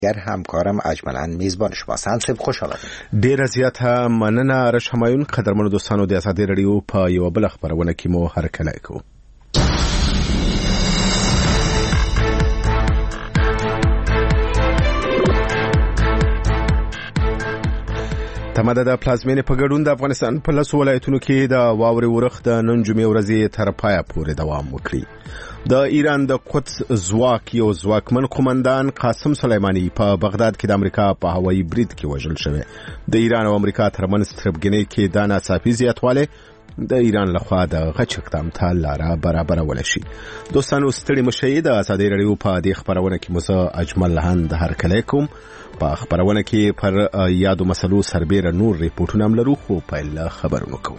گر همکارم اجملاً میزبان شما سانسب خوش آمدید. ډیر زیاته مننه رش همایون. قدرمنو دوستانو د ازادي رادیو په یو بل خبرونه کې مو هرکلی کوو. تماده د پلازمینې په ګډون د افغانستان په لسو ولایتونو کې د واورې ورخ د نن جمعې ورځې تر پایه پورې دوام وکړي. د ایران د قدس ځواک یو ځواکمن قومندان قاسم سلیمانی په بغداد کې د امریکا په هوایي برید کې وژل شوی. د ایران او امریکا ترمنځ تربګنۍ کې د ناڅاپي زیاتوالی د ایران لخوا د غچ اقدام ته لاره برابرول شي. دوستانو ستړي مشئ. د ازادي رادیو په دې خبرونه کې مو اجمل هند هرکلی کوم. په خبرونه کې پر یادو مسلو سربېره نور ریپورتونه هم لرو، خو پیل خبرونه کوو.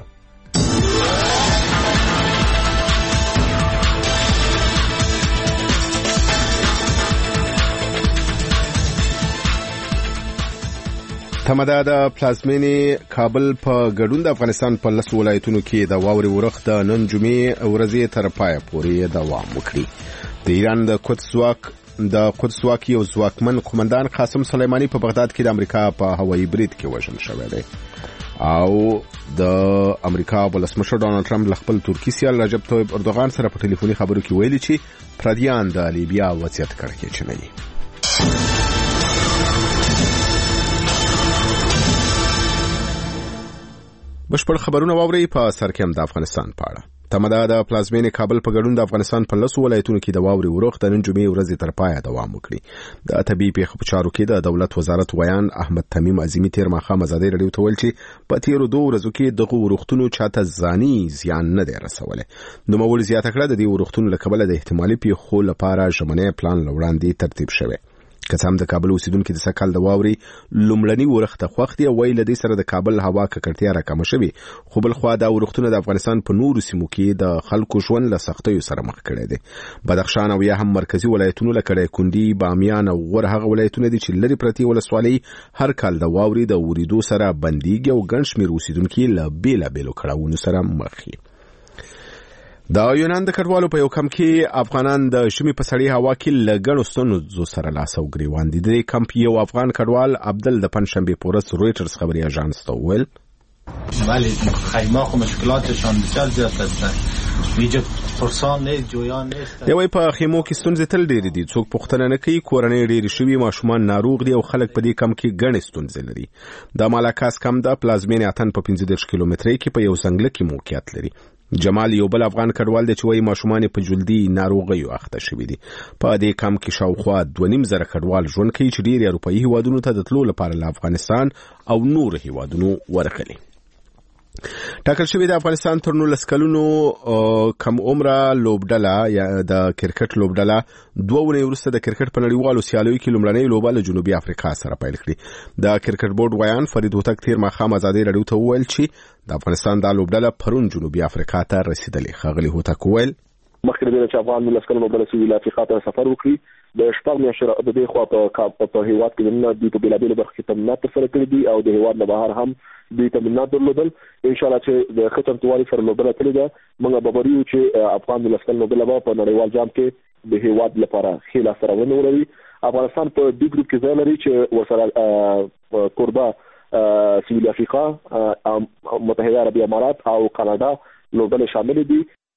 تماده د پلازمینې کابل په ګډون د افغانستان په لسو ولایتونو کې د واورې ورخ د نن جمعې ورځې تر پایه پورې دوام وکړي. د ایران د قدس ځواک یو ځواکمن قومندان قاسم سلیمانی په بغداد کې د امریکا په هوایي برید کې وژل شوی دی او د امریکا ولسمشر ډانلډ ټرمپ له خپل ترکي سیال رجب طیب اردوغان سره په ټلیفوني خبرو کې ویلي چې پردیان د لیبیا وضعیت کړکېچنوي. بشپړ خبرونه واوري. په سر کې هم د افغانستان په اړه. تماده د پلازمینې کابل په ګډون د افغانستان په لسو ولایتونو کې د واورې ورخ د نن جمعې ورځې تر پایه دوام وکړي. د طبیعي پیښو په چارو کې د دولت وزارت ویان احمد تمیم عظیمي تیر ماښام ازادي رادیو ته ویل چې په تیرو 2 ورځو کې دغه ورختونو چاته ځاني زیان نه دی رسولی. نوموړي زیاته کړه د دې ورختونو له کبله د احتمالي پیښو لپاره ژمنی پلان وړاندې ترتیب شوی. که څه هم د کابل اوسیدونکو د سکهال د واوري لومړني ورخ ته خوښ دي او ویل دي سره د کابل هوا ککړتیا راکمه شوې، خو بل خوا دا ورختونه د افغانستان په نورو سیمو کې د خلکو ژوند له سختیو سره مخ کړي دي. بدخشان او یا هم مرکزی ولایتونو لکه کندي، بامیان او غور هغه ولایتونه دي چې لري پرتی ولسوالۍ هر کال د واوري د وریدو سره بنديږي او ګڼ شمېر اوسیدونکو له بیلابېلو کړاوونو سره مخ دي. د یونان د کډوالو په یو کمپ کې افغانان د ژمي په سړې هوا کې له ګڼو ستونزو سره لاس او ګریوان دي. د کمپ یو افغان کډوال عبدل د پنجشنبې په ورځ رویټرز خبري اژانس ته وویل ولی خیمه خو مشکلاتشان بسیار زیاد هستند. اینجا پرسان نیست، جویان نیست. یوه په خیمو کې ستونزې تل ډېرې دي. څوک پوښتنه نه کوي. کورنۍ ډېرې شوي، ماشومان ناروغ دي او خلک په دې کمپ کې ګڼې ستونزې لري. د مالاکاس کمپ د پلازمینې اتن په 15 کیلومترۍ کې په یو ځنګله کې موقعیت لري. جمال یو بل افغان کډوال دی چې وایي ماشومان په جلدي ناروغیو اخته شوي دي. په دې کمپ کې شاوخوا 2.5 کډوال ژوند کوي چې ډېر اروپایي هیوادونو ته د تلو لپاره له افغانستان او نور هیوادونو ورغلي. ټاکل شوی د افغانستان تر 19 کلونو کم عمره لوبډله یا د کرکټ لوبډله 2 ورځې وروسته د کرکټ په نړیوالو سیالیو کې لومړنۍ لوبه له جنوبي افریقا سره پیل کړې. د کرکټ بورډ ویان فرید هوتک تیر ماښام ازادي رادیو ته وویل چې د افغانستان د لوبډله پرون جنوبي افریقا ته رسیدلې. ښاغلي هوتک وویل مخکې د چې افغان 19 کلونو لوبډله سویل افریقا ته سفر وکړي. د شپږ میاشتو د دې خوا په هیواد کې د بیلابېلو برخو کې تمرینات ترسره کړي دي او د هیواد نه بهر هم دوی تمرینات درلودل. ان شاء الله چې د ښه چمتووالي سره لوبډله تللې ده. موږ به بریو چې افغان 19 کلونو لوبډله به په نړیوال جام کې د هیواد لپاره ښې لاسته راوړنې ولري. افغانستان په دې ګروپ کې ځای لري چې ورسره کوربه سویل افریقا، متحده عربي امارات او کاناډا لوبډلې شامل دي.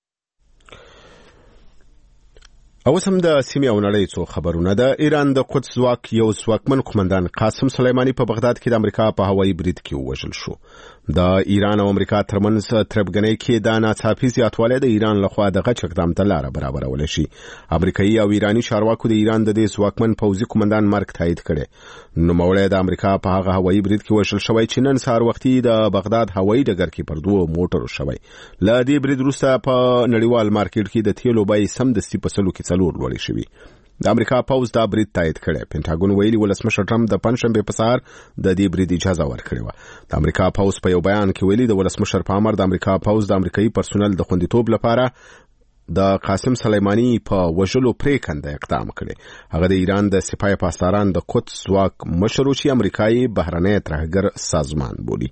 اوس هم د سیمې او نړۍ څو خبرونه. د ایران د قدس ځواک یو ځواکمن قومندان قاسم سلیمانی په بغداد کې د امریکا په هوایي برید کې ووژل شو. د ایران او امریکا ترمنځ تربګنۍ کې د ناڅاپي زیاتوالی د ایران لخوا د غچ اقدام ته لاره برابرول شي. امریکایي او ایراني چارواکو د ایران د دې ځواکمن پوځي قومندان مرګ تایید کړي. نوموړی د امریکا په هغه هوایي برید کې وژل شوی چې نن سهار وختي د بغداد هوایي ډګر کې پر 2 موټرو شوی. له دې برید وروسته په نړیوال مارکیټ کې د تیلو بیې سمدستي په سلو کې 4 لوړې شوي. د امریکا پوځ دا برید تایید کړي. پینټاګون ویلي ولسمشر ټرمپ د پنځشنبه په سهار د دې برید اجازه ورکړې و. د امریکا پوځ په یو بیان کې ویلي د ولسمشر په امر د امریکا پوځ د امریکایي پرسونل د خوندیتوب لپاره د قاسم سلیمانی په وژلو پریکنده اقدام کړي. هغه د ایران د سپاه پاسداران د قدس ځواک مشر چې امریکایي بهرنی ترهګر سازمان بولي.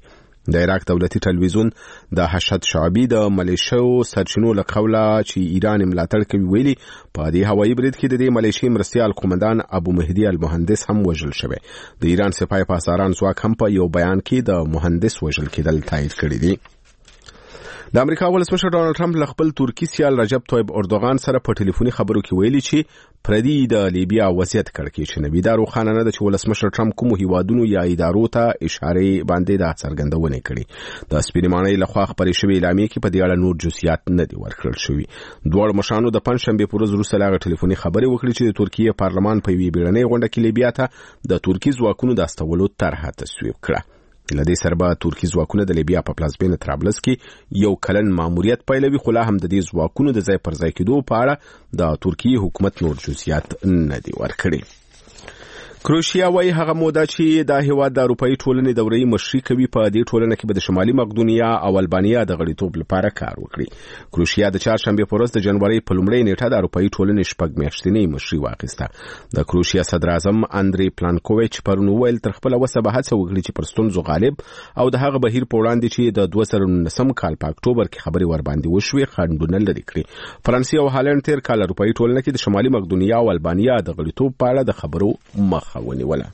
د عراق دولتي ټلویزیون د حشد شعبي د ملیشو سرچینو له قوله چې ایران ملاتړ کوي ویلي په دې هوایي برید کې د دې ملیشي مرستیال قومندان ابو مهدي المهندس هم وژل شوی. د ایران سپاه پاسداران ځواک هم په یو بیان کې د مهندس وژل کېدل تایید کړی دی. د امریکا ولسمشر ډانلډ ټرمپ له خپل ترکی سیال رجب طیب اردوغان سره په ټلیفوني خبرو کې ویلي چې پردي د لیبیا وضعیت کړکېچ نوي دا روښانه نه ده چې ولسمشر ټرمپ کوم هیوادونو یا ادارو ته اشاره باندې د څرګندونه کړي. د سپینمانۍ لخوا خبرې شوې اعلامیه کې په دې اړه نور جزئیات نه دي ورکړل شوي. دوه مشرانو د پنځشنبه په ورځ وروسته لاغه ټلیفوني خبرې وکړې چې د ترکیه پارلمان په وی بیړنۍ غونډه کې لیبیا ته د ترکی ځواکونو د استولو طرحه تصویب کړه. لدې سره به ترکی ځواکونه د لیبیا په پلازمینه طرابلس کې یو کلن ماموریت پیلوي، خو لا هم د دې ځواکونو د ځای پر ځای کېدو په اړه د ترکی حکومت نور جزئیات نه دي ورکړي. کروشیا وايي هغه موده چې د هیواد د اروپאי ټولنې دورې مشري کوي په دې ټولنه کې به د شمالي مقدونیا او البانیا د غړیتوب لپاره کار وکړي. کروشیا د چهارشنبه په ورځ د جنوري په لومړۍ نیټه د اروپאי ټولنې شپږ میاشتنۍ مشري واخیسته. د کروشیا صدر اعظم اندري پلانکوویچ پرون ویل تر خپل وسه به هڅه وکړي چې پر ستونزو غالب او د هغه بهیر په وړاندې چې د 2019 کال په اکتوبر کې خبري ور باندې وشوي خنډونه لري کړي. فرانسې او هالند تیر کال اروپאי ټولنه کې د شمالي مقدونیا او البانیا د غړیتوب په اړه د خبرو مخه ونیوله.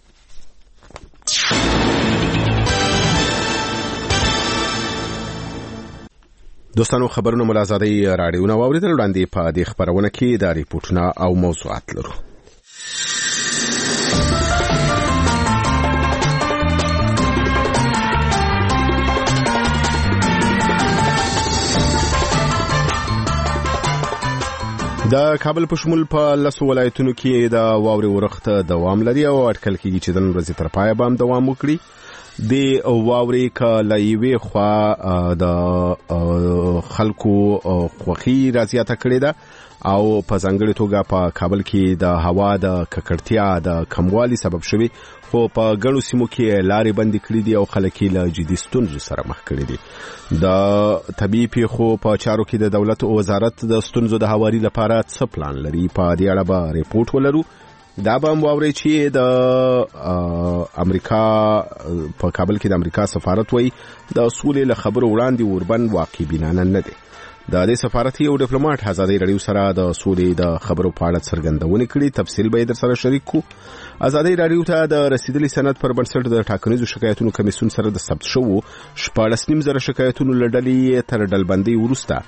دوستانو خبرونه ملازادي راډیوونه واوریدل. وړاندې په دې خبرونه کې د ریپورتونه او موضوعات لرو. د کابل په شمول په لسو ولایتونو کې د واورې ورښت دوام لري او اټکل کېږي چې د نن ورځې تر پایه به هم دوام وکړي. د واورې کله یوې خوا د خلکو خوښي راځياته کړې ده او په ځانګړي توګه په کابل کې د هوا د ککړتیا د کموالي سبب شوی، خو په ګڼو سیمو کې لارې بندې کړې دي او خلک له جدي ستونزو سره مخ کړي دي. د طبيعي پیښو په چارو کې د دولت او وزارت د ستونزو د هواري لپاره څه پلان لري، په دې اړه به ریپورت ولرو. دا به هم واورئ چې د امریکا په کابل کې د امریکا سفارت وایي د اصول له خبرو وړاندې اوربند واقع بینانه نه دی. د دې سفارت یو ډیپلوماټ ازادي رادیو سره د سولې د خبرو په اړه څرګندونه کړې. تفصیل به در سره شریک کو. ازادي رادیو ته د رسیدلي سند پر بنسټ د ټاکنیزو شکایتونو کمیسیون سره د ثبت شوو 14.5 شکایتونو لړلې تر ډلبندۍ وروسته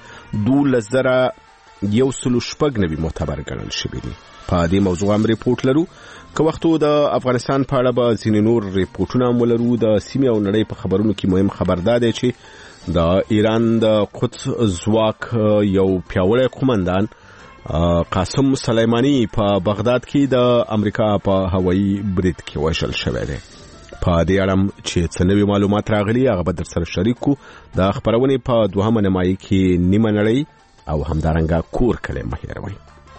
12,190 معتبر ګڼل شوي دي. په دې موضوع هم ریپورت لرو. که وختو د افغانستان په اړه به ځینې نور ریپورتونه هم ولرو. د سیمې او نړۍ په خبرونو کې مهم خبر دا دی چې د ایران د قدس ځواک یو پیاوړی قومندان قاسم سلیمانی په بغداد کې د امریکا په هوایي برید کې وژل شوی دی. په دې اړه چې څه نوي معلومات راغلي هغه به در سره شریک کو. د خبرونې په دوهمه نیمایي کې نیمه نړۍ او همدارنګه کور کلی مه هېروئ.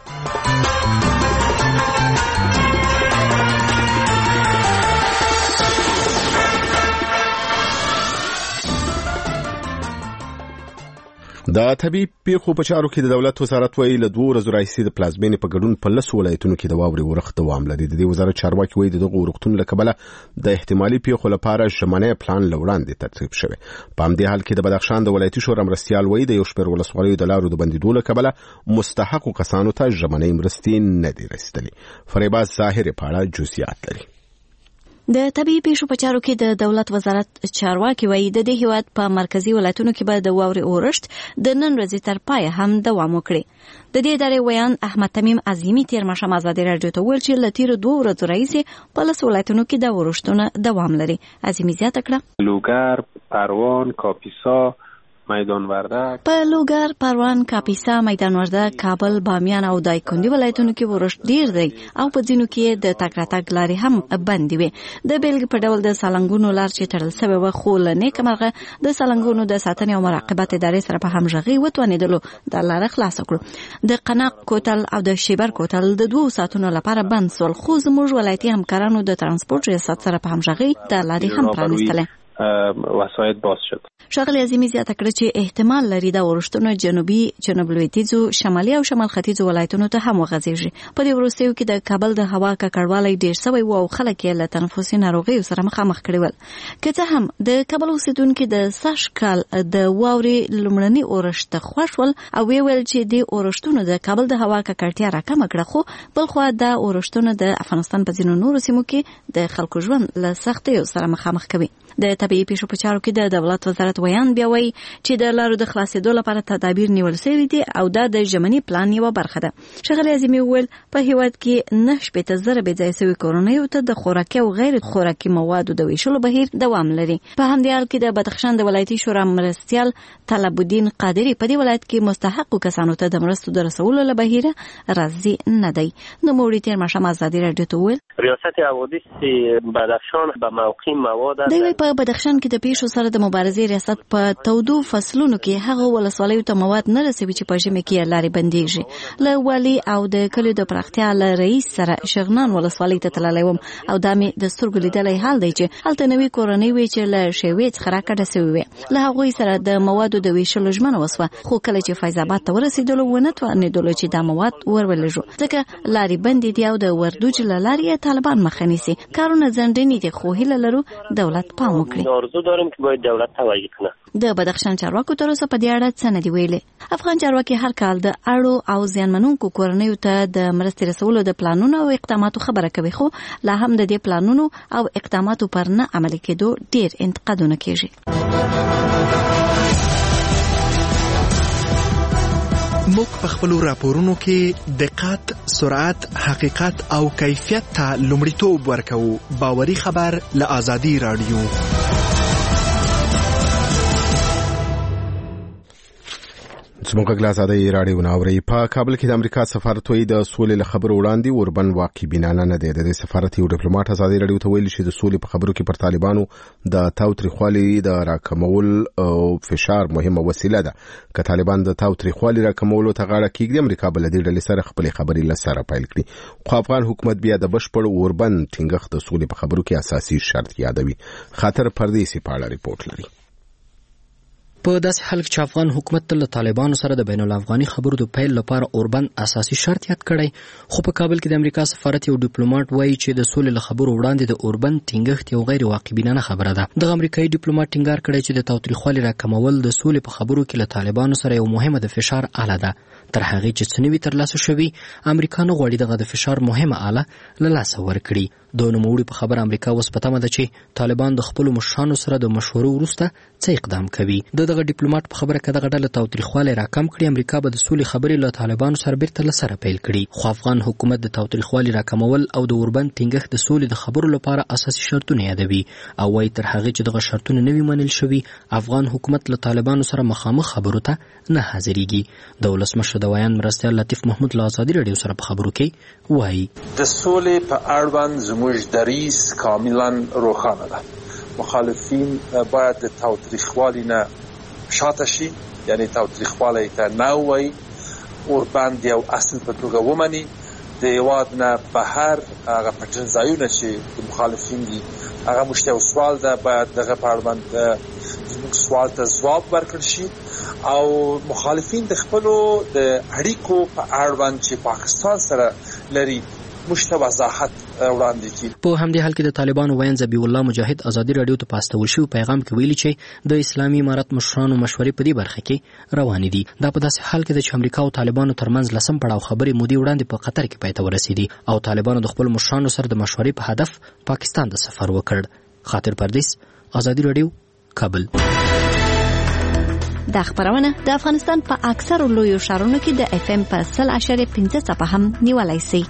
د طبيعي پیښو په چارو کې د دولت وزارت وایي له 2 ورځو راهیسې د پلازمینې په ګډون په لسو ولایتونو کې د واورې ورښت دوام لري. د دې وزارت چارواکي وایي دغه ورښتونو له کبله د احتمالي پیښو لپاره ژمنی پلان له وړاندې ترتیب شوی. په همدې حال کې د بدخشان د ولایتي شورا مرستیال وایي د یو شمېر ولسوالیو د لارو د بندیدو له کبله مستحقو کسانو ته ژمنی مرستې نه دي رسیدلې. فریباز ظاهر په اړه جزئیات لري. د طبيعي پیښو په چارو کې د دولت وزارت چارواکي وایي د دې هیواد په مرکزی ولایتونو کې به د واورې اورښت د نن ورځې تر پایه هم دوام وکړي. د دې ادارې ویان احمد تمیم عظیمی تیر ماښام ازادي رادیو ته ویل چې له تیرو 2 ورځو راهیسې په لسو ولایتونو کې د اورښتونو دوام لري. عظیمی زیاته کړه لوګر، پروان، کاپیسا، میدان وردک. په لوګر، پروان، کاپیسا، میدان وردک، کابل، بامیان او دایکنډي ولایتونو کې ورښت ډیر دی او په ځینو کې د تګ راتګ لارې هم بندې وي. د بیلګې په ډول د سالنګونو لار چې تړل شوې وه، خو له نیکه مرغه د سالنګونو د ساتنې او مراقبت ادارې سره په همغږۍ وتوانېدلو دا لاره خلاصه کړو. د قناق کوتل او د شیبر کوتل د 2 ساعتونو لپاره بند سول، خو زموږ ولایتي همکارانو د ترانسپورت ریاست سره په همغږۍ دا لارې هم پرانیستلې. وسایط باز شد. ښاغلي عظیمي زیاته کړه چې احتمال لري دا اورښتونه جنوب لویدیځو شمالي او شمال ختیځو ولایتونو ته هم وغځېږي. په دې وروستیو کې د کابل د هوا ککړوالی ډېر سوی و او خلک یې له تنفسي ناروغیو سره مخامخ کړي ول. که څه هم د کابل اوسیدونکي د سږ کال د واورې لومړني اورښت خوښ ول او ویل چې د اورښتونو د کابل د هوا ککړتیا راکمه کړه، خو بلخوا دا اورښتونه د افغانستان په ځینو نورو سیمو کې د خلکو ژوند له سختیو سره مخامخ کوي. د طبيعي پیښو په چارو کې د دولت وزارت ویان بیا وایي چې د لارو د خلاصېدو لپاره تدابیر نیول شوي دي او دا د ژمني پلان یوه برخه ده. ښاغلي عظیمي وویل په هیواد کې 9,000 بې ځای شوي کورنیو ته د خوراکي او غیر خوراکي موادو د ویشلو بهیر دوام لري. په همدې حال کې د بدخشان د ولایتي شورا مرستیال طلب الدین قادری په دې ولایت کې مستحقو کسانو ته د مرستو د رسولو له بهیره راضي نه دی. نو موري تیر ماشام ازادي رادیو ته وویل ریاست حوادث بدخشان به موقع مواد په بدخشان کې د پیښو سره د مبارزې ریاست په تودو فصلونو کې هغه ولسوالیو ته مواد نه رسوي چې په ژمي کې لارې بندېږي. له والي او د کلیو د پراختیا له رئیس سره شغنان ولسوالۍ ته تللی وم او دا مې د سترګو لیدلی حال دی چې هلته نوې کورنۍ وې چې له شیوې څخه راکډه سوي وې. له هغوی سره د موادو د ویشلو ژمنه وسوه، خو کله چې فیض آباد ته ورسېدلو ونه توانېدلو چې دا مواد ورولېږو ځکه لارې بندې دي او د وردوج له لارې طالبان مخه نیسي. کارونه ځنډني دي خو هیله لرو دولت پام وکړي. آرزو داریم که باید دولت توجه کنه. د بدخشان چارواکو تر اوسه په دې اړه څه نه دی ویلي. افغان چارواکي هر کال د اړو او زیانمنونکو کورنیو ته د مرستې رسولو د پلانونو او اقداماتو خبره کوي، خو لا هم د دې پلانونو او اقداماتو پر نه عملي کېدو ډېر انتقادونه کېږي. موږ په خپلو راپورونو کې دقت، سرعت، حقیقت او کیفیت ته لومړیتوب ورکوو. باوري خبر له آزادي رادیو. زموږ غلازاده رادیو ناوړي په کابل کې د امریکا سفارت وی د سولې له خبرو وړاندې اوربن واقع بینانه نه دی. د سفارت یو ډیپلوماټ آزادي رادیو ته ویل چې د سولې په خبرو کې پر طالبانو د تاوتریخوالي د راکمول او فشار مهمه وسیله ده. که طالبان د تاوتریخوالي راکمولو ته غاړه کېږدي، امریکا بل دې ډلې سره خپل خبرې لسره پیل کړي. خو افغان حکومت بیا د بشپړ اوربن ټینګښت د سولې په خبرو کې اساسي شرط یادوي. خاطر پردیسي په اړه ریپورت لري. په داسې حال کې چې افغان حکومت له طالبانو سره د بین الافغاني خبرو د پیل لپاره اوربند اساسي شرط یاد کړی، خو په کابل کې د امریکا سفارت یو ډیپلوماټ وایي چې د سولې له خبرو وړاندې د اوربند ټینګښت یو غیر واقعبینانه خبره ده. دغه امریکایي ډیپلوماټ ټینګار کړی چې د تاوتریخوالي راکمول د سولې په خبرو کې له طالبانو سره یو مهمه د فشار آله ده. تر هغې چې څه نوي ترلاسه شوي، امریکا نه غواړي دغه د فشار مهمه آله له لاسه ورکړي. د نوموړي په خبر امریکا اوس په تمه ده چې طالبان د خپلو مشرانو سره د مشورو وروسته څه اقدام کوي. دغه ډیپلوماټ په خبره کې دغه ډله تاوتریخوالی راکم کړي، امریکا به د سولې خبرې له طالبانو سره بیرته له سره پیل کړي. خو افغان حکومت د تاوتریخوالي راکمول او د اوربند ټینګښت د سولې د خبرو لپاره اساسي شرطونه یادوي او وايي تر هغې چې دغه شرطونه نه وي منل شوي، افغان حکومت له طالبانو سره مخامخ خبرو ته نه حاضرېږي. د ولسمشر د ویان مرستیال لطیف محمود له آزادي رادیو سره په خبرو کې وایي د سولې په اړوند زموږ دریځ کاملا روښانه ده. مخالفین باید د تاوتریخوالي نه شاته شي، یعنی تاوتریخوالی ته نه ووایي، اوربند یو اصل په توګه ومني. د هېواد نه بهر هغه پټن ځایونه چې د مخالفین دي هغه موږ ته یو سوال ده، باید دغه په اړوند زموږ سوال ته ځواب ورکړل شي او مخالفین د خپلو د اړیکو په اړوند چې پاکستان سره لري موږ ته وضاحت وړاندې کړي. په همدې حال کې د طالبانو ویاند ذبیح الله مجاهد آزادي رادیو ته په استول شوي پیغام کې ویلي چې د اسلامي امارت مشرانو مشورې په دې برخه کې روانې دي. دا په داسې حال کې ده چې امریکا او طالبانو ترمنځ لسم پړاو خبرې مودې وړاندې په قطر کې پای ته ورسېدې او طالبانو د خپل مشرانو سره د مشورې په هدف پاکستان د سفر وکړ. خاطر پردیس، آزادي رادیو، کابل. دا خبرونه د افغانستان په اکثر لویو ښارونو کې د FM په 100.5 څپه هم نیولای شي.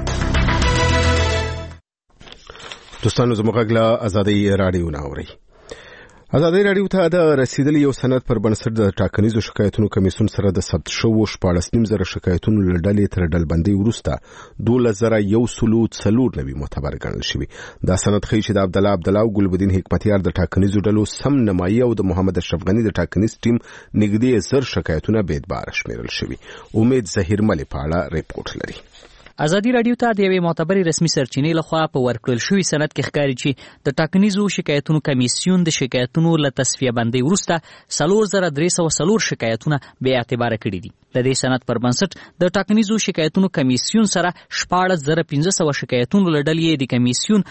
دوستانو زموږ غږ له آزادي رادیو ناوړي. آزادي رادیو ته د رسیدلی یو سند پر بنسټ د ټاکنیزو شکایتونو کمیسیون سره د ثبت شوو 14,000 شکایتونو له ډلې تر ډلبندۍ وروسته 12,140 معتبر ګڼل شوي. دا سند ښیي چې د عبدالله او ګلبدین حکمتیار د ټاکنیزو ډلو سم نمایي او د محمد اشرف غني د ټاکنیز ټیم نږدې 1000 شکایتونه بې اعتباره شمیرل شوي. امید ظهیر ملي په اړه ریپورت لري. ازادي رادیو ته د یوې معتبرې رسمي سرچینې لخوا په ورکړل شوی سند کې ښکاري چې د ټاکنیزو شکایتونو کمیسیون د شکایتونو له تصفیه بندۍ وروسته 4304 شکایتونه بې اعتباره کړي دي. د دې سند پر بنسټ د ټاکنیزو شکایتونو کمیسیون سره 14500 شکایتونو له ډلې د کمیسیون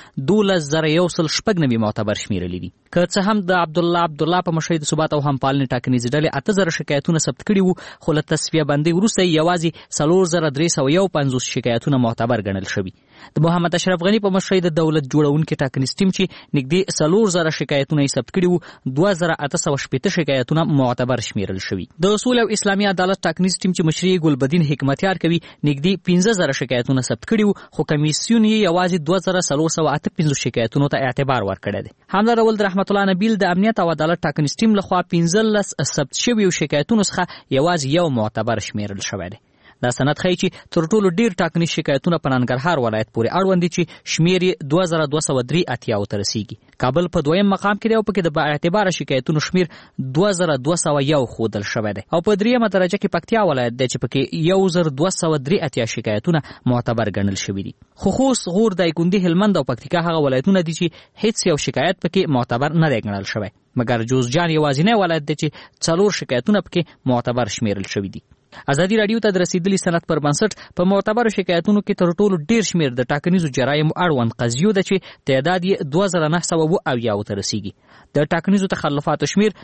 12196 معتبر شمیرلي دي. که څه هم د عبدالله په مشرۍ د ثبات او همپالنې ټاکنیزې ډلې 8000 شکایتونه ثبت کړي وو، خو له تصفیه بندۍ وروسته یوازې 4315 شکایتونه معتبر ګڼل شوي. د محمد اشرف غني په مشرۍ د دولت جوړونکي ټاکنیز ټیم چې نږدې 4000 شکایتونه یې ثبت کړي وو، 2818 شکایتونه معتبر شمیرل شوي. د اصول او اسلامي عدالت ټاکنیز ټیم چې مشري ګلبدین حکمتیار کوي نږدې 15000 شکایتونه ثبت کړي وو، خو کمیسیون یې یوازې 2358 شکایتونو ته اعتبار ورکړی دی. همدا ډول د رحمت الله نبیل د امنیت او عدالت ټاکنیز ټیم لخوا 15 ثبت شویو شکایتونو څخه یوازې یو معتبر شمیرل شوی دی. دا سند ښیي چې تر ټولو ډیر ټاکنیز شکایتونه په ننګرهار ولایت پورې اړوند دي چې شمیر یې 2283 ته رسیږي. کابل په دویم مقام کې دی او پکې د با اعتباره شکایتونو شمیر 2201 ښودل شوی دی، او په دریمه درجه کې پکتیا ولایت دی چې پکې 1283 شکایتونه معتبر ګڼل شوي دي. خو خوست، غور، دایکنډي، هلمند او پکتیکا هغه ولایتونه دي چې هیڅ یو شکایت پکې معتبر نه دی ګڼل شوی، مګر جوزجان یوازینی ولایت دی چې 4 شکایتونه پکې معتبر شمیرل شوي دي. ازادي رادیو ته د رسیدلي سند پر بنسټ په معتبرو شکایتونو کې تر ټولو ډیر شمیر د ټاکنیزو جرایمو اړوند قضیو ده چې تعداد یې 2970 ته رسیږي. د ټاکنیزو تخلفاتو شمیر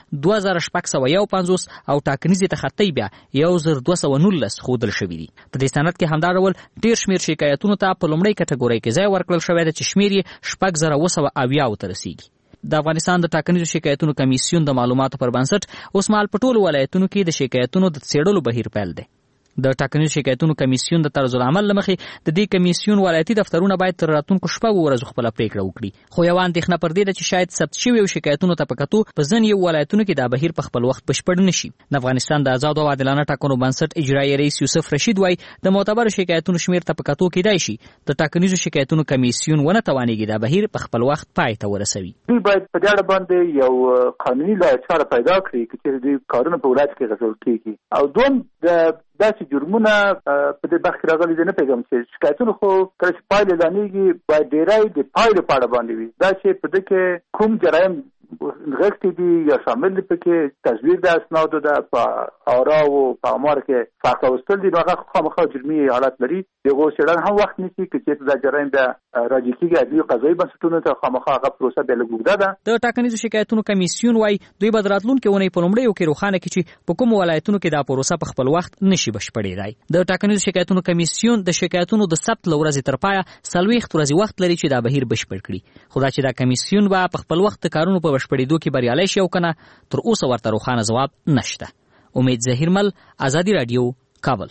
2651 او ټاکنیزې تخطی بیا 1219 ښودل شوي دي. په دې سند کې همدا ډول ډیر شمیر شکایتونو ته په لومړۍ کټګورۍ کې ځای ورکړل شوی دی چې شمیر یې 6770 ته رسیږي. د افغانستان د ټاکنیزو شکایتونو کمیسیون د معلوماتو پر بنسټ اوس مهال په ټولو ولایتونو کې د شکایتونو د څېړلو بهیر پیل دی. د ټاکنیزو شکایتونو کمیسیون د طرز العمل له مخې د دې کمیسیون ولایتي دفترونه باید تر راتلونکو 6 ورځو خپله پریکړه وکړي، خو یوه اندېښنه پر دې ده چې شاید ثبت شویو شکایتونو ته په کتو په ځینې ولایتونو کې دا بهیر په خپل وخت بشپړ نه شي. د افغانستان د آزادو او عادلانه ټاکنو بنسټ اجرایي رئیس یوسف رشید وایي د معتبرو شکایتونو شمیر ته په کتو کیدای شي د ټاکنیزو شکایتونو کمیسیون ونه توانېږي دا بهیر په خپل وخت پای ته ورسوي. دوی باید په دې اړه باندې یو قانوني لارښوونه پیدا کړي چې دوی کارونه په ولایت کې غوښتل کیږي. او دوم د داسې جرمونه په دې برخه کې راغلي دي، نه پیغام چې شکایتونه خو کله چې پایله اعلانېږي باید ډیری د پایلې په اړه باندې وي. دا چې په دې کې کوم جرایم نغښتي دي یا شامل دي، پکې تزویر د اسنادو ده، په آراو په امار کې فرق راوستل دي، نو هغه خامخا جرمي حالت لري. دغه څېړنه هم وخت نیسي چې دا جرایم د راجع کېږي عدلي قضایي بنسټونو ته، خامخا هغه پروسه بیا لږ اوږده ده. د ټاکنیزو شکایتونو کمیسیون وایي دوی به د راتلونکې اونۍ په لومړیو کې روښانه کړي چې په کومو ولایتونو کې دا پروسه په خپل وخت نشي بشپړېدای. د ټاکنیزو شکایتونو کمیسیون د شکایتونو د ثبت له ورځې تر پایه 40 ورځې وخت لري چې دا بهیر بشپړ کړي، خو دا چې دا کمیسیون به په خپل وخت د کارونو په بشپړېدو کې بریالی شي او کنه تر اوسه ورته روښانه ځواب نشته. امید ظهیرمل، ازادي رادیو، کابل.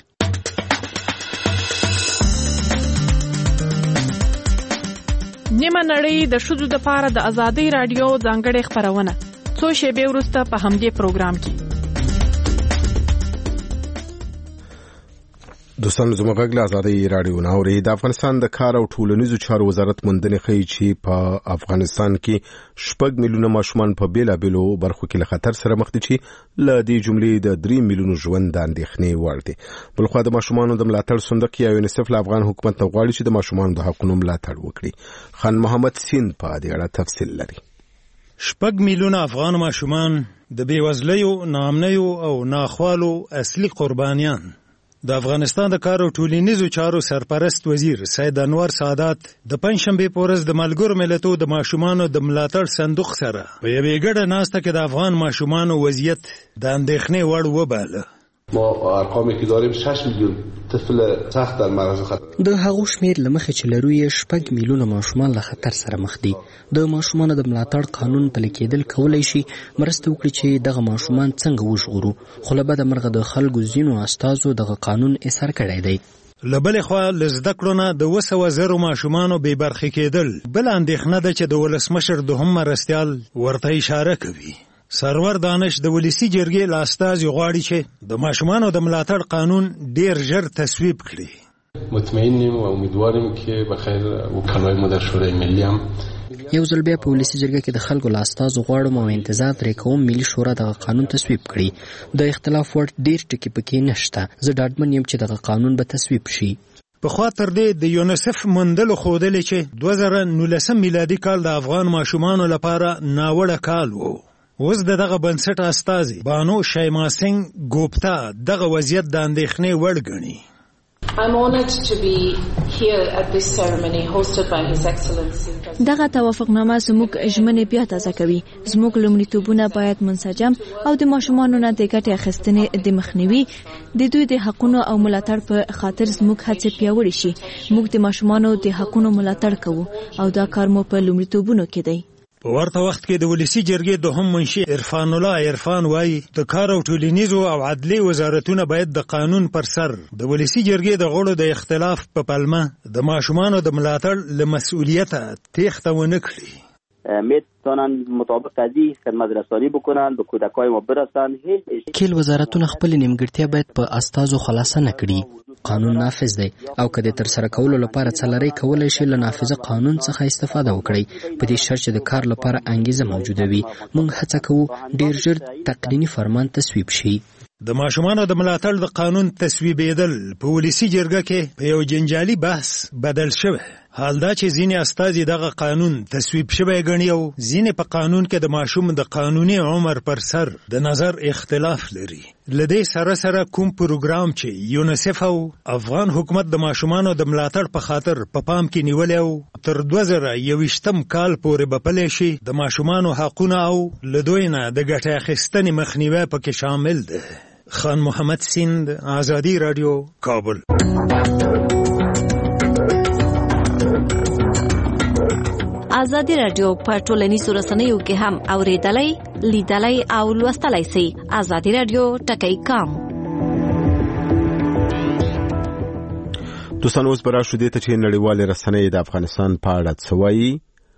نیمه نړۍ د ښځو دپاره د ازادۍ رادیو ځانګړې خپرونه څو شېبې وروسته په همدې پروګرام کې. دوستانو زموږ غږ له ازادۍ راډیو نه اورئ. د افغانستان د کار او ټولنیزو چارو وزارت موندنې ښیي چې په افغانستان کې 6 میلیونه ماشومان په بیلابیلو برخو کې له خطر سره مخ دي چې له دې جملې د 3 میلیونو ژوند د اندېښنې وړ دي. بلخوا د ماشومانو د ملاتړ صندوق یا یونیسف له افغان حکومت نه غواړي چې د ماشومانو د حقونو ملاتړ وکړي. خان محمد سین په دې اړه تفصیل لري. 6 میلیونه افغان ماشومان د بېوزلیو، ناامنیو او ناخوالو اصلي قربانیان. د افغانستان د کار او ټولنیزو چارو سرپرست وزیر سید انور سادات د پنځشنبې په ورځ د ملګرو ملتونو د ماشومانو د ملاتړ صندوق سره په یوې ګډه ناسته کې د افغان ماشومانو وضعیت د اندېښنې وړ وباله. ما ارقامی که داریم 6 میلیون طفل سخت در معرض خطر. د هغو شمیر لمخې چې لرو یې 6 میلیونه ماشومان له خطر سره مخ دي. د ماشومانو د ملاتړ قانون پلي کېدل کولی شي مرسته وکړي چې دغه ماشومان څنګه وژغورو، خو له بده مرغه د خلکو ځینو استازو دغه قانون اصرار کړی دی. له بلې خوا له زده کړو نه د 200,000 ماشومانو بې برخې کېدل بل اندېښنه ده چې د ولسمشر دوهم مرستیال ورته اشاره کوي. سرور دانش د ولسی جرګې له استازي غواړي چې د ماشومانو د ملاتړ قانون ډیر ژر تصویب کړي. مطمئنیم و امیدواریم که بخیر وکلای ما در شورای ملی هم یو ځل بیا په ولسی جرګه کې د خلکو له استازو غواړم او انتظار ترې کوم ملي شورا دغه قانون تصویب کړي. د اختلاف وړ ډیر ټکي پکې نشته. زه ډاډمن یم چې دغه قانون به تصویب شي. په خوا تر دې د یونیسف موندلو ښودلې چې 2019 میلادي کال د افغان ماشومانو لپاره ناوړه کال و. اوس دغه بنسټ استازي بانو شیما سنگ ګوپتا دغه وضعیت د اندېښنې وړ ګڼي. I'm honored to be here at this ceremony hosted by His Excellency. دغه توافقنامه زموږ ژمنې بیا تازه کوي. زموږ لومړیتوبونه باید منسجم او د ماشومانو نه د ګټې اخیستنې د مخنیوي د دوی د حقونو او ملاتړ په خاطر زموږ هڅې پیاوړې شي. موږ د ماشومانو د حقونو ملاتړ کوو او دا کار مو په لومړیتوبونو کې دی. په ورته وخت کې د ولسی جرګې دوهم منشي عرفان الله عرفان وایي د کار او ټولنیزو او عدلي وزارتونه باید د قانون پر سر د ولسی جرګې د غړو د اختلاف په پلمه د ماشومانو د ملاتړ له مسئولیت تېښته ونه کړي. میتونن مطابق ازی خدمت رسانی بکنن به کودکای ما برسن. کل وزارتونه خپل نیمګړتیا باید په استازو خلاصه نه کړي. قانون نافذ دی او کله تر سره کولو لپاره څلری کولای شي له نافذه قانون څخه استفاده وکړي په دې شرط چې د کار لپاره انګیزه موجوده وي. موږ هڅه کوو ډیر ژر تقنینی فرمان تصویب شي. د ماشومانو د ملاتړ د قانون تصویبېدل په ولسی جرګه کې په یو جنجالي بحث بدل شوی. حال دا چې ځینې استازي دغه قانون تصویب شوی ګڼي او ځینې په قانون کې د ماشوم د قانوني عمر پر سر د نظر اختلاف لري. له دې سره سره کوم پروګرام چې یونیسف او افغان حکومت د ماشومانو د ملاتړ په خاطر په پام کې نیولې او تر 2021 کال پورې به پلی شي د ماشومانو حقونه او له دوی نه د ګټې اخیستنې مخنیوی پکې شامل دی. خان محمد سیند، آزادی رادیو، کابل. آزادی رادیو په ټولنیزو رسنیو کې هم اوریدلای، لیدلای او لوستلای شئ. آزادی رادیو ټکی کام. دوستان اوس به راشو دې ته چې نړیوالې رسنۍ د افغانستان په اړه څه وایي.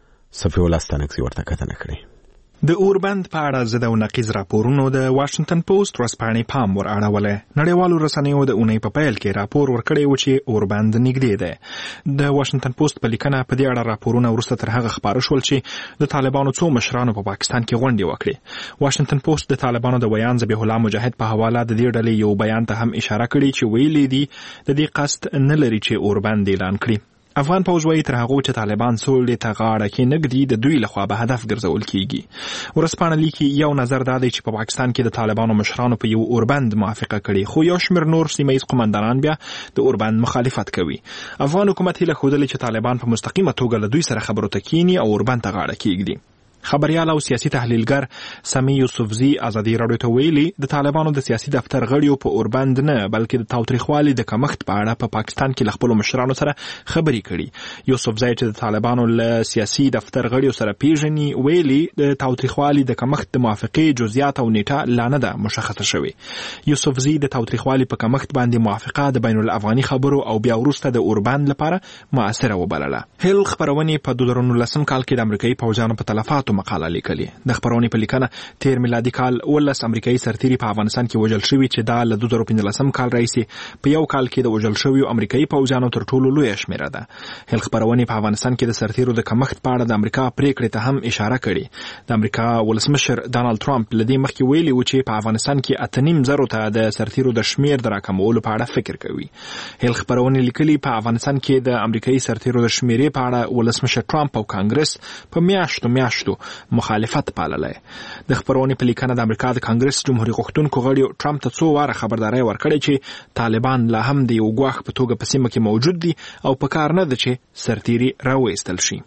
صفي الله ستانکزي ورته کتنه کړې. د اوربند په اړه ضد او نقیض راپورونو د واشنگټن پوسټ ورځپاڼې پام ور اړوله. نړیوالو رسنیو د اونۍ په پیل کې راپور ورکړی و چې اوربند نږدې ده. د واشنگټن پوسټ په لیکنه په دې اړه راپورونه وروسته تر هغه خبره شول چې د طالبانو څو مشرانو په پاکستان کې غونډې وکړې. واشنگټن پوسټ د طالبانو د ویان ذبیح الله مجاهد په حواله د دې ډلې یو بیان ته هم اشاره کړې چې ویلي دي د دې قصد نه لري چې اوربند اعلان کړي. افغان پوځ وایي تر هغه چې طالبان سولې ته غاړه کې نږدې د دوی لخوا به هدف ګرځول کیږي. ورځپاڼه لیکي یو نظر دا دی چې په پاکستان کې د طالبانو مشرانو په یو اوربند موافقه کړي، خو یو شمېر نور سیمه ییز قومندانان بیا د اوربند مخالفت کوي. افغان حکومت هیله ښودلې چې طالبان په مستقیمه توګه له دوی سره خبرو ته کینی او اوربند ته غاړه کیږدي. خبريال او سیاسي تحلیلګر سمی یوسفزی آزادی رادیو ته ویلي د طالبانو د سیاسي دفتر غړیو په اوربند نه بلکې د تاوتریخوالي د کمښت په اړه په پاکستان کې له خپلو مشرانو سره خبرې کړي. یوسفزی چې د طالبانو له سیاسي دفتر غړیو سره پیژني ویلي د تاوتریخوالي د کمښت د موافقې جزئیات او نیټه لا نه ده مشخصه شوې. یوسفزی د تاوتریخوالي په کمښت باندې موافقه د بین الافغاني خبرو او بیا وروسته د اوربند لپاره مؤثره وبلله. هیل خبرونه په 2019 کال کې د امریکایي پوځیانو په تلفات مقاله لیکلي. د خبرونې په لیکنه تیر میلادي کال 19 امریکایي سرتیري په افغانستان کې وژل شوي چې دا له 2015 کال راهیسې په یو کال کې د وژل شویو امریکایي پوځیانو تر ټولو لویه شمیره ده. هیل خبرونې په افغانستان کې د سرتیرو د کمښت په اړه د امریکا پریکړې ته هم اشاره کړې. د امریکا ولسمشر ډانلډ ټرمپ لدې مخکې ویلي و چې په افغانستان کې 8.5 ته د سرتیرو د شمیر د راکمولو په اړه فکر کوي. هیل خبرونې لیکلي په افغانستان کې د امریکایي سرتیرو د شمیرې په اړه ولسمشر ټرمپ او کانګرس په میاشتو مخالفت پاللی. د خبرونې په لیکنه د امریکا د کانګرس جمهوریت غوښتونکو غړیو ټرمپ ته څو واره خبرداري ورکړې چې طالبان لا هم د یو ګواښ په توګه په سیمه کې موجود دي او په کار نه ده چې سرتیري راوایستل شي.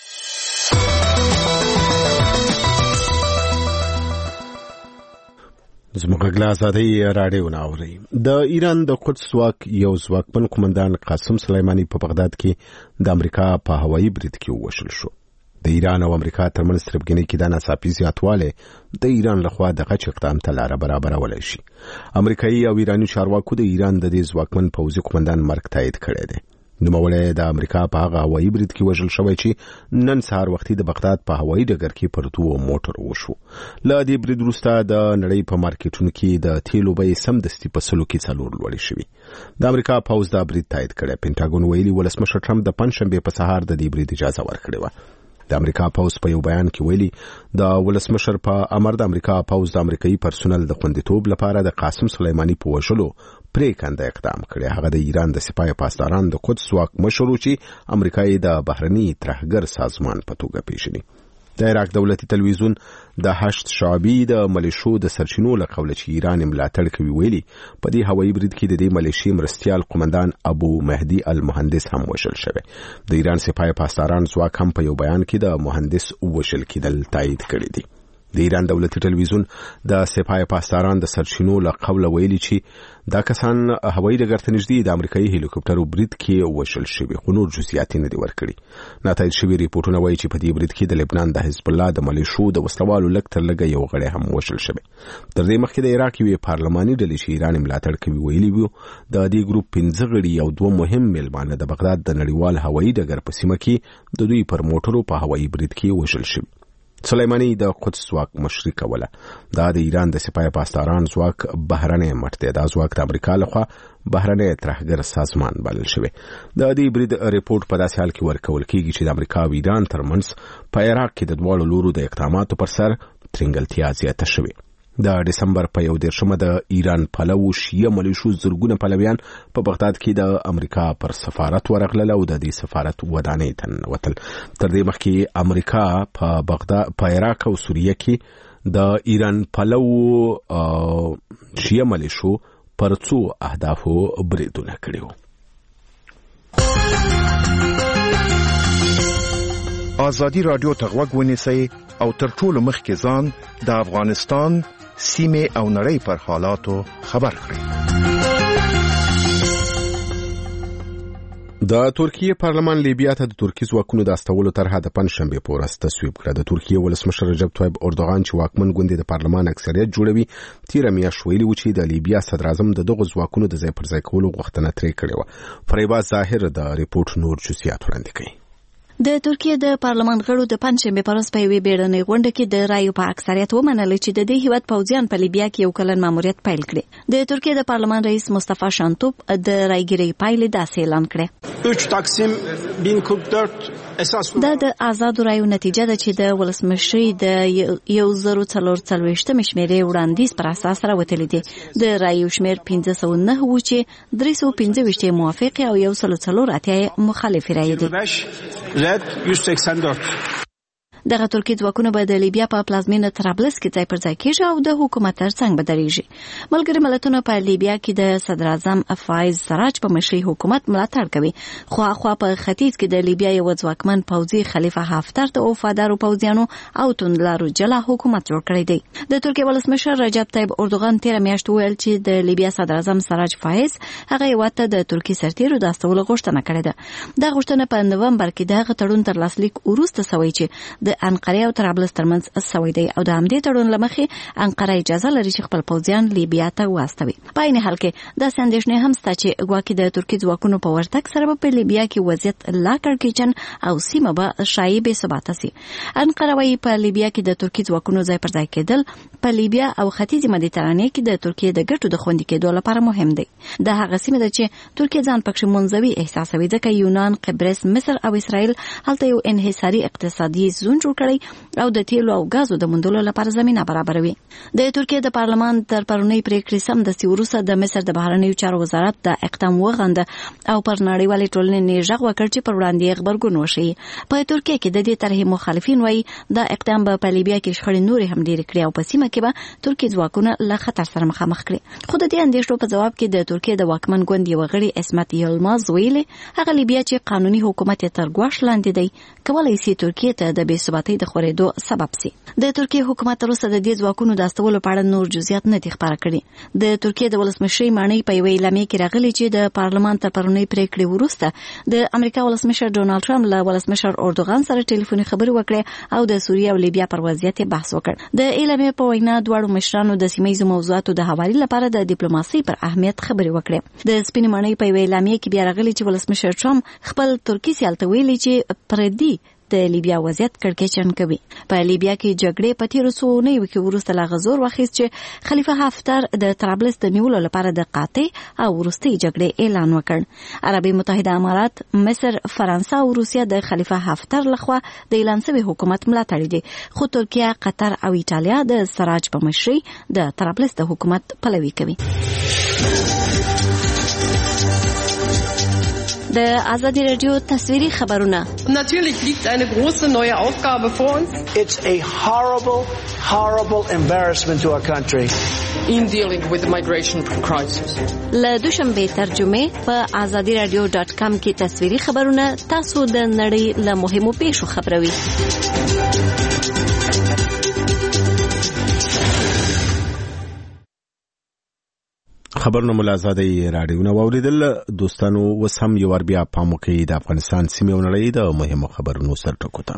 زموږ غږ آزادۍ راډیو ناوري. د ایران د قدس ځواک یو ځواکمن قومندان قاسم سلیمانی په بغداد کې د امریکا په هوایي برید کې ووژل شو. د ایران او امریکا ترمنځ تربګنۍ کې د ناڅاپي زیاتوالی د ایران لخوا د غچ اقدام ته لاره برابرولی شي. امریکایي او ایراني چارواکو د ایران د دې ځواکمن پوځي قومندان مرګ تایید کړی دی. نوموړی د امریکا په هغه هوایي برید کې وژل شوی چې نن سهار وختي د بغداد په هوایي ډګر کې پر دوو موټر وشو. له دې برید وروسته د نړۍ په مارکیټونو کې د تیلو بیې سمدستي په 100 کې 4 لوړې شوې. د امریکا پوځ دا برید تایید کړی. پینټاګون ویلي ولسمشر ټرمپ د پنځشنبې په سهار د دې برید اجازه ورکړې وه. د امریکا پوز په یو بیان کې ویلي د ولسمشر په امر د امریکا پوز د امریکایي پرسونل د خوندیتوب لپاره د قاسم سلیمانی په وژلو پریکنده اقدام کړی. هغه د ایران د سپاه پاسداران د قدس واک مشر چې امریکایي د بهرني ترهګر سازمان په توګه پیژني. د عراق دولتي تلویزیون د هشت شعبي د ملیشو د سرچینو له قوله چې ایران ملاتړ کوي ویلي په دې هوایي برید کې د دې ملیشې مرستیال قومندان ابو مهدي المهندس هم وژل شوی. د ایران سپاه پاسداران ځواک هم په یو بیان کې د مهندس وژل کېدل تایید کړی دی. د ایران دولتي تلویزیون د سپاه پاسداران د سرچینو له قوله ویلي چې دا کسان هوایي ډګر ته نږدې د امریکایي هلیکوپټرو برید کې وژل شوي، خو نور جزئیات نه دي ورکړي. ناتایید شوي ریپورټونه وایي چې په دې برید کې د لبنان د حزب الله د ملیشو د وسلوالو لږ تر لږه یو غړی هم وژل شوی. تر دې مخکې د عراق یوې پارلماني ډلې چې ایران ملاتړ کوي ویلي وو د دې ګروپ 15 غړي او 2 مهم میلمانه د بغداد د نړیوال هوایي ډګر په سیمه کې د دوی پر موټرو په هوایي برید کې وژل شوي. سلیمانی د قدس ځواک مشري کوله. دا د ایران د سپاه پاسداران ځواک بهرنی مټ دی. دا ځواک د امریکا لخوا بهرنی ترهګر سازمان بلل شوی. د دې برید ریپورت په داسې حال کې ورکول کیږي چې د امریکا او ایران ترمنځ په عراق کې د دواړو لورو د اقداماتو پر سر ترنګلتیا زیاته شوې. د ډسمبر په 11 د ایران پلو شیعه ملیشو زرګونه پلویان په بغداد کې د امریکا پر سفارت ورغلل او د دې سفارت ودانۍ ته ننوتل. تر دې مخکې امریکا په بغداد په عراق او سوریه کې د ایران پلو شیعه ملیشو پر څو اهدافو بریدونه کړي وو. آزادی رادیو ته غوږ ونیسئ او تر ټولو مخکې ځان د افغانستان سیمه او نړۍ پر حالاتو خبر کړئ. د ترکیه پارلمان لیبیا ته د ترکی ځواکونو د استولو طرحه د پنځشنبه په ورځ تصویب کړه. د ترکیه ولسمشر رجب طیب اردوغان چې واکمن ګوند د پارلمان اکثریت جوړوي تیر میاشت ویلي و چې د لیبیا صدر اعظم د دغه ځواکونو د ځای پر ځای کولو غوښتنه ترې کړې و. فریبا ظاهر د ریپورت نور جزئیات وړاندې کوي. د ترکیه د پارلمان غړو د پنځشنبه په ورځ په یوې بیړنۍ غونډه کې د رایو په اکثریت ومنل چې د دې هیواد پوځیان په لیبیا کې یو کلن ماموریت پیل کړي. د ترکیه د پارلمان رئیس مصطفی شانتوب د رایګیرۍ پایلې داسې اعلان کړې. 3 تقسیم 1044 اساس دا د آزادو رایو نتیجه ده چې د ولسمشرۍ د 1044 شمیرې وړاندیز پر اساس راوتلې دي. د رایو شمیر 509 و چې 325 موافق او 134 مخالف رای دي. دغه ترکیه ځواکونه به د لیبیا په پلازمینه طرابلس کې ځای پر ځای کېږي او د حکومت ترڅنګ به درېږي. ملګري ملتونه په لیبیا کې د صدر اعظم فایز سراج په مشرۍ حکومت ملاتړ کوي. خو اخوا په ختیځ کې د لیبیا یو ځواکمن پوځي خلیفه حفتر د وفادارو پوځیانو او توندلارو جلا حکومت جوړ کړی دی. د ترکیه ولسمشر رجب طیب اردوغان تیر میاشت ویل چې د لیبیا صدر اعظم سراج فایز هغه هیواد ته د ترکیه سرتیرو د استولو غوښتنه کړې ده. دا غوښتنه په نومبر کې دغه تړون تر لاسلیک وروسته شوی چې د انقره او طرابلس ترمنځ شوی دی او د همدې تړون لمخې انقره اجازه لري چې خپل پوځیان لیبیا ته واستوي. په عین حال کې د اندېښنې هم شته چې ګواکې د ترکیه ځواکونو په ورتګ سره په لیبیا کې وضعیت لا کړکېچن او سیمه به شایع بې ثباته سي. انقره وايي په لیبیا کې د ترکیه ځواکونو ځای پر ځای کېدل په لیبیا او ختیځ مدیترانې کې د ترکیه د ګټو د خوندي کېدو لپاره مهم دی. د هغه سیمه ده چې ترکیه ځان پکې منزوي احساسوي ځکه یونان، قبرس، مصر او اسرائیل هلته یو انحصاري اقتصادي زون جوړ کړی او د تیلو او غازو د موندلو لپاره زمينه برابروي. د ترکیه د پارلمان تر پرونی پریکړې سم د سیوروسه د مصر د بهرنیو چارو وزارت د اقدام وغنده او پر نړیوالې ټولنې ژغ وکړ چې پر وړاندې خبرګون وشي. په ترکیه کې د دې طرحې مخالفین وایي دا اقدام په لیبیا کې شخړې نور هم ډېر کړي او په سیمه کې به ترکیه ځواکونه له خطر سره مخامخ کړي. خو د دې اندېښنو په جواب کې د ترکیه د واکمن ګوند یو غړي اسمت یلماز ویلي هغه لیبیا چې قانوني حکومت تر ګواښ لاندې دی کولای شي ترکیه ته د بې ثباتۍ د خورېدو سبب سي. د ترکیه حکومت تر اوسه د دې ځواکونو د استولو په اړه نور جزئیات نه دي خبره کړي. د ترکیه د ولسمشرۍ معنی په یوې اعلامیه کې راغلي چې د پارلمان تر پرونی پریکړې وروسته د امریکا ولسمشر ډونالد ټرمپ له ولسمشر اردوغان سره ټلیفوني خبرې وکړې او د سوریه او لیبیا پر وضعیت بحث وکړ. د اعلامیې په وینا دواړو مشرانو د سیمه‌ییزو موضوعاتو د حوالې لپاره د ډیپلوماسۍ پر اهمیت خبرې وکړې. د سپینې معنی په یوې اعلامیه کې بیا راغلي چې ولسمشر ټرمپ خپل ترکیه سیالته ویلي چې پردي د لیبیا وضعیت کړکېچن کوي. په لیبیا کې جګړې په تیرو څو اونیو کې وروسته لا غزور واخیست چې خلیفه حفتر د طرابلس د نیولو لپاره د قاطع او وروستۍ جګړې اعلان وکړ. عربي متحده امارات، مصر، فرانسه او روسیه د خلیفه حفتر لخوا د اعلان شوی حکومت ملاتړ دي، خو ترکیه، قطر او ایټالیا د سراج په مشرۍ د طرابلس د حکومت پلوي کوي. د آزادی رادیو تصویری خبرونه. Natürlich liegt eine große neue Aufgabe vor uns. It's a horrible embarrassment to our country. In dealing with the migration crisis. له دوشنبه ترجمه په azadiradio.com کې تصویری خبرونه تاسو د نړۍ له مهمو پیښو خبروي. خبرونه ملازادي رادیو نو اوریدل. دوستانو وسم یو ور بیا پامو کې د افغانستان سیمه او نړۍ د مهمو خبرونو سر ټکوته.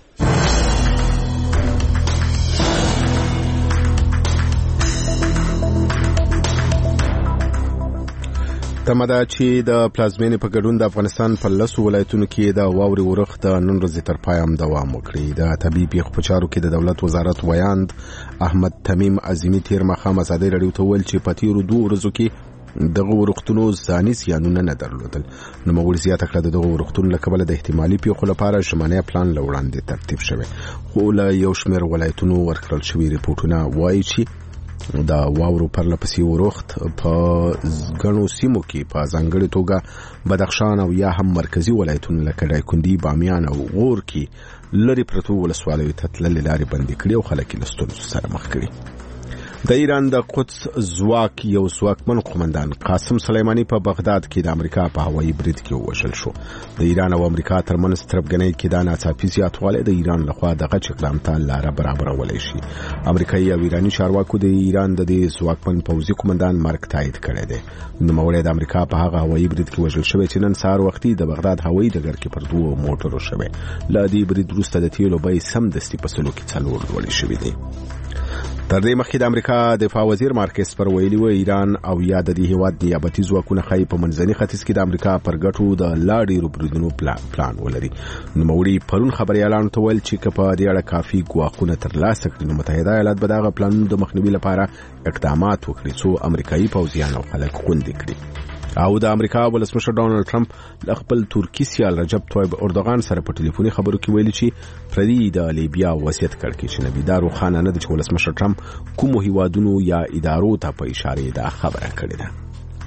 تمدا چې د پلازمینې په ګډون د افغانستان په 10 ولایتونو کې د واوري ورښت نن ورځ تر پایه دوام وکړي. د طبي پیښو په چارو کې د دولت وزارت ویاند احمد تمیم عظیمی تیر مخام ازادي رادیو ته ویل چې په تیرو 2 ورځو کې دغه ورښتونو ځاني زیانونه نه درلودل. نو موږ زیاته کړه دغه ورښتونو له کبله د احتمالي پیښو لپاره ژمنه پلان لوړاندې ترتیب شوی، خو له یو شمېر ولایتونو ورکړل شوی ریپورتونه وایي چې دا واورو پر لپسې ورښت په ګڼو سیمو کې په ځانګړې توګه بدخشان او یا هم مرکزی ولایتونو لکه دایکنډي، بامیان او غور کې لري پرتو ولسوالیو ته تللې لارې بندې کړي او خلک یې له ستونزو سره مخ کړي. د ایران د قدس ځواک یو ځواکمن قومندان قاسم سلیمانی په بغداد کې د امریکا په هوایي برید کې ووژل شو. د ایران او امریکا ترمنځ تربګنۍ کې دا ناڅاپي زیاتوالی د ایران لخوا دغه اقدام ته لاره برابرولی شي. امریکایي او ایراني چارواکو د ایران د دې ځواکمن پوځي قومندان مرګ تایید کړی دی. نوموړی د امریکا په هغه هوایي برید کې وژل شوی چې نن سهار وختي د بغداد هوایي ډګر کې پر 2 موټرو شوی. له دې برید وروسته د تیلو بیې سمدستي په سلو کې 4 لوړې شوې دي. تر دې مخکې د امریکا دفاع وزیر مارکس پر ویلي و ایران او یا د دې هیواد نیابتي ځواکونه خای په منځني ختیځ کې د امریکا پر ګټو د لاډي بریدونو پلان ولري. نوموړي پرون خبريالانو ته ویل چې په دې اړه کافي ګواښونه ترلاسه کړي نو متحده ایالات به دغه پلانونو د مخنیوي لپاره اقدامات وکړي څو امریکایي پوځیان او خلک خوندي کړي. او د امریکا ولسمشر ډونالد ټرمپ له خپل ترکی سیال رجب طیب اردوغان سره په ټلیفوني خبرو کې ویلي چې پردي د لیبیا وضعیت کړکېچ نه وي. دا روښانه نه ده چې ولسمشر ټرمپ کومو هیوادونو یا ادارو ته په اشاره دا خبره کړې ده.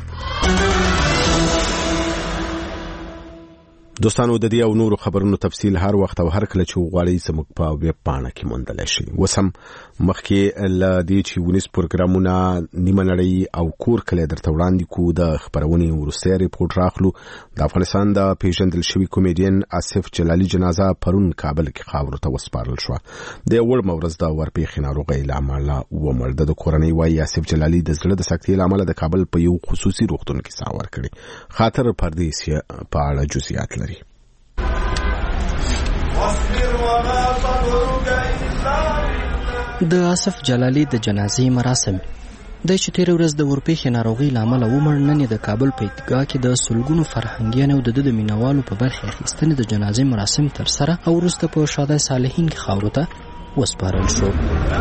دوستانو د دې او نورو خبرونو تفصیل هر وخت او هر کله چې وغواړئ زموږ په ویب پاڼه کې موندلی شئ. وسم مخکې له دې چې ونیس پروګرامونه نیمه نړۍ او کور کلی درته وړاندې کو د خپرونې وروستی ریپورټ راخلو. د افغانستان د پیژندل شوي کومیډین آصف جلالي جنازه پرون کابل کې خاورو ته وسپارل شوه. د وړمه ورځ د ورپېښې ناروغۍ له امله ومړ. د کورنۍ وایي آصف جلالي د زړه د سکتې له امله د کابل په یو خصوصي روغتون کې ساه ورکړې. خاطر پردیس په اړه جزئیات لري. د آصف جلالي د جنازې مراسم د چې تیر ورځ د ورپېښې ناروغۍ له امله ومړ. نن د کابل په عیدګاه کې د سلګونو فرهنګیانو او د مینوالو په برخه اخیستنې د جنازې مراسم ترسره او وروسته په شادای صالحین کې خاورو ته وسپارل شو.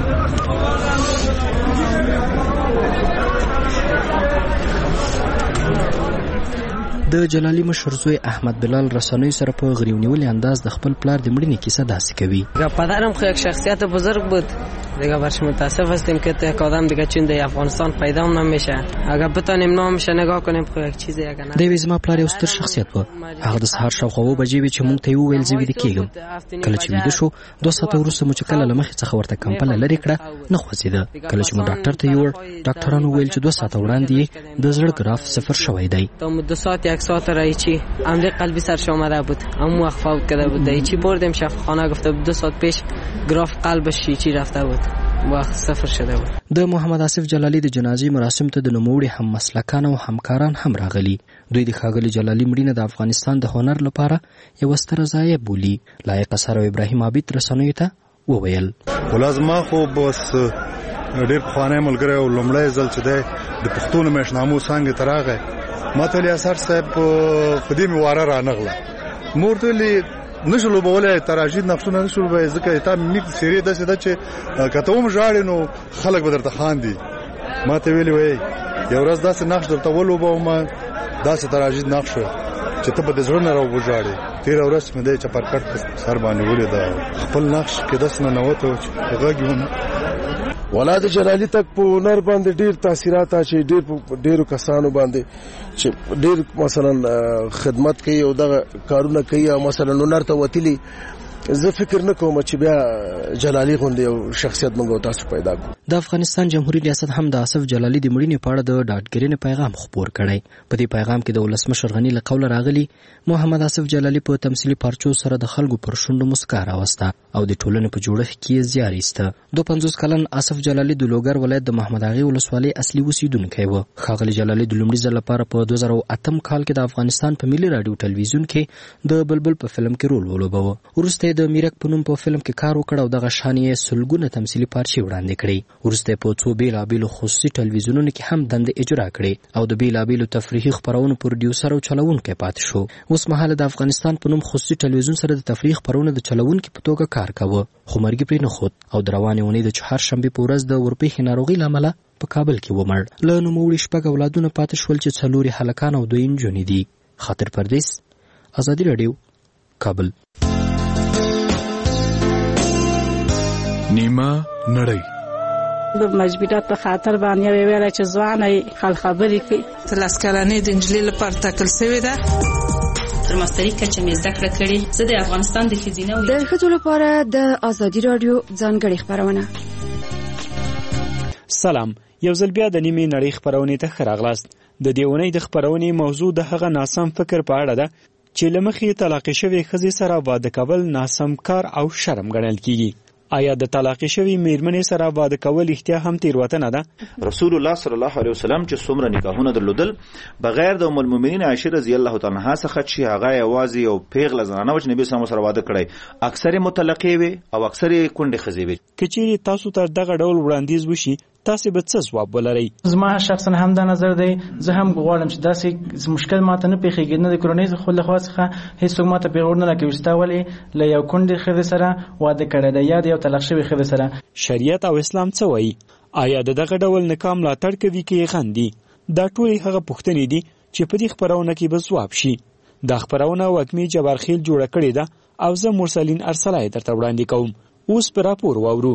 د جلالي مشر زوی احمد بلال رسانوی سره په غریونیولي انداز د خپل پلار د مړینې کیسه داسې کوي. پدرم خو یک شخصیت بزرگ بود دیگه، برش متاسف هستیم که یک آدم دیگه چون در افغانستان پیدا هم نمیشه. اگر بتونیم نامش نگاه کنیم خو یک چیزی اگر نه. دوی زما پلار یو ستر شخصیت و هغه د سهار شاوخوا 2 بجې وې چې مونږ ته ویل زه ویده کېږم. کله چې ویده شو 2 ساعته وروسته مو چې کله له مخې څخه ورته کمپله لرې کړه نه خوځېده. کله چې مو ډاکټر ته یوړ ډاکټرانو ویل چې 2 ساعته وړاندې د زړه ګراف 0 شوی دی. 2 ساعت 1 ساعت رایچی عمل قلبی سرش آمده بود، اما وقت فوت کرده بود. ایچی بردیم شفاخانه گفته بود 2 ساعت پیش گراف قلبش چی رفته بود، وقت 0 شده بود. د محمد آصف جلالي د جنازې مراسم ته د نوموړي هم مسلکان او همکاران هم راغلي. دوی د ښاغلي جلالي مړینه د افغانستان د هنر لپاره یو ستره ضایعه بولي. لایق اثر ابراهیم عابد رسنیو ته وویل ولازم خو بس ډېر پخوانی ملګری او لومړی ځل چې دی د پښتو نمایشنامو څانګې ته راغی. ما ته ویلي اثر صاحب په دې مې واره رانغله. ما ورته ویلي نشو لوبولای تراژید نفسونه نشو لوبای ځکه تا میک سری داسې ده چې کته هم ژاړي نو خلک به درته خاندي. ما ته ویلي وای یو ورځ داسې نقش درته ولوبوم داسې تراژید نقش چې ته به د زړه نه راوژاړې. تېره ورځ مې دی چپرکټ په سر باندې ولید خپل نقش کې داسې ننوته چې غږ یې ونه. ولادت جلالي تک په هنر باندې ډیر تاثیرات اچي ډیرو کسانو باندې چې ډیر مثلا خدمت کوي او دغه کارونه کوي او مثلا هنر ته وتلی. زه فکر نه کوم چې بیا جلالي غوندې یو شخصیت موږ تاسو پیدا کړو. د افغانستان جمهوریت ریاست هم د آصف جلالي د مړینې په اړه د ډاډګرینې پیغام خپور کړی. په دې پیغام کې د ولسمشر غني له قوله راغلی محمد آصف جلالي په تمثیلي پارچو سره د خلکو پر شونډو مسکا راوسته او د ټولنې په جوړښت کې یې زیار ایسته. 52 کلن آصف جلالي د لوګر ولایت د محمد اغې ولسوالۍ اصلي اوسیدونکی و. ښاغلي جلالي د لومړي ځل لپاره په 2008 کال کې د افغانستان په ملي راډیو ټلویزیون کې د بلبل په فلم کې رول ولوباوه. وروسته د میرک په نوم په فلم کې کار وکړ او دغه شان یې سلګونه تمثیلي پارچې وړاندې کړې. وروسته په څو بیلابیلو خصوصي ټلویزیونونو کې هم دندې اجرا کړې او د بیلابیلو تفریحي خپرونو پروډیوسر او چلوونکی پاتې شو. اوس مهال د افغانستان په نوم خصوصي ټلویزیون سره د تفریح خپرونو د چلوونکي په توګه کار کاوه، خو مرګ پرې نه خود او د روانې اونۍ د چهارشنبې په ورځ د ورپېښې ناروغۍ له امله په کابل کې ومړ. له نوموړي 6 اولادونه پاتې شول چې 4 هلکان او 2 نجونې دي. خاطر پردیس، ازادي راډیو، کابل. نیمه نړۍ د مجبوریت په خاطر باندې ویل چې ځواني خل خبرې کوي. تلاس کلنې د انجلۍ لپاره ټاکل شوې ده. تر ماستري کچه مې زده کړه کړې. زه د افغانستان د ښځینه د ښځو لپاره د ازادي راډیو ځانګړې خپرونه. سلام، یو ځل بیا د نیمې نړۍ خپرونې ته ښه راغلاست. د دې اونۍ د خپرونې موضوع د هغه ناسم فکر په اړه ده چې له مخې طلاق شوې ښځې سره واده کول ناسم کار او شرم ګڼل کیږي. آیا د طلاق شوی میرمنې سره واده کول احتیا هم تیروتنه ده؟ رسول الله صلی الله علیه وسلم چې څومره نکاحونه درلودل بغیر د ام المؤمنین عائشه رضی الله تعالی عنها څخه چې هغه یوازې یو پیغله زنانه و چې نبی صلی الله علیه وسلم سره واده کړی، اکثر مطلقې وي او اکثر کونډې ښځې وي. که چیرې تاسو ته دغه ډول وړاندیز وشي تاسو به څه ځواب ولرئ؟ زما شخصا هم دا نظر دی. زه هم غواړم چې داسې مشکل ماته نه پیښیږي، نه د کورنۍ خو له خوا څخه هیڅوک ماته پیغور نه لکوي چې تا ولې له یو کونډې ښځې سره واده کړی دی یا د یو طلاق شوې ښځې سره. شریعت او اسلام څه وایي؟ آیا دغه ډول نکاح ملاتړ کوي کې غندي؟ دا ټولې هغه پوښتنې دي چې په دې خپرونه کې به ځواب شي. دا خپرونه وږمې جبارخیل جوړه کړې ده او زه مرسلین ارسلای درته وړاندې کوم. اوس په راپور واورو.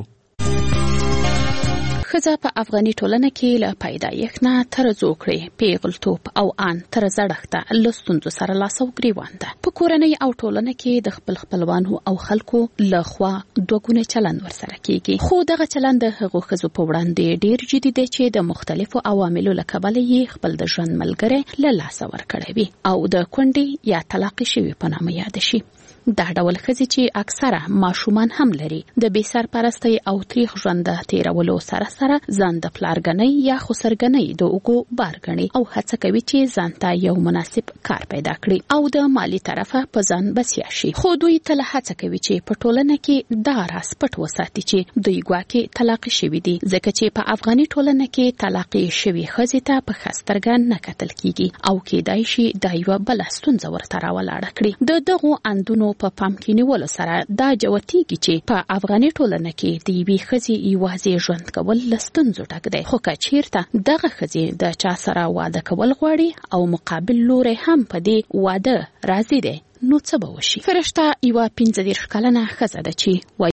ښځه په افغاني ټولنه کې له پیدایښت نه تر زوکړې، پیغلتوب او ان تر زړښته له ستونزو سره لاس او ګریوان ده. په کورنۍ او ټولنه کې د خپل خپلوانو او خلکو له خوا دوګونه چلند ورسره کیږي، خو دغه چلند د هغو ښځو په وړاندې ډیر جدي دی چې د مختلفو عواملو له کبله یې خپل د ژوند ملګری له لاسه ورکړی وي او د کونډې یا طلاق شوي په نامه یاد شي. دا ډول ښځې چې اکثره ماشومان هم لري د بې سرپرستۍ او تریخ ژوند تیرولو سره سره ځان د پلارګنۍ یا خسرګنۍ د اوږو بار ګڼي او هڅه کوي چې ځان ته یو مناسب کار پیدا کړي او د مالی طرفه په ځان بسیا شي. خو دوی تل هڅه کوي چې په ټولنه کې دا راز پټ وساتي چې دوی ګواکې طلاق شوي دي، ځکه چې په افغاني ټولنه کې طلاق شوي ښځې ته په ښه سترګه نه کتل کیږي او کیدای شي دا یوه بله ستونزه ورته راولاړه کړي. د دغو اندونو په پام کې نیولو سره دا جوتیږي چې په افغاني ټولنه کې د یوې ښځې یوازې ژوند کول له ستونزو ډک دی. خو که چیرته دغه ښځې د چا سره واده کول غواړي او مقابل لوری هم په دې واده راضي دی، نو څه به وشي؟ فرشته یوه 15 کلنه ښځه ده چې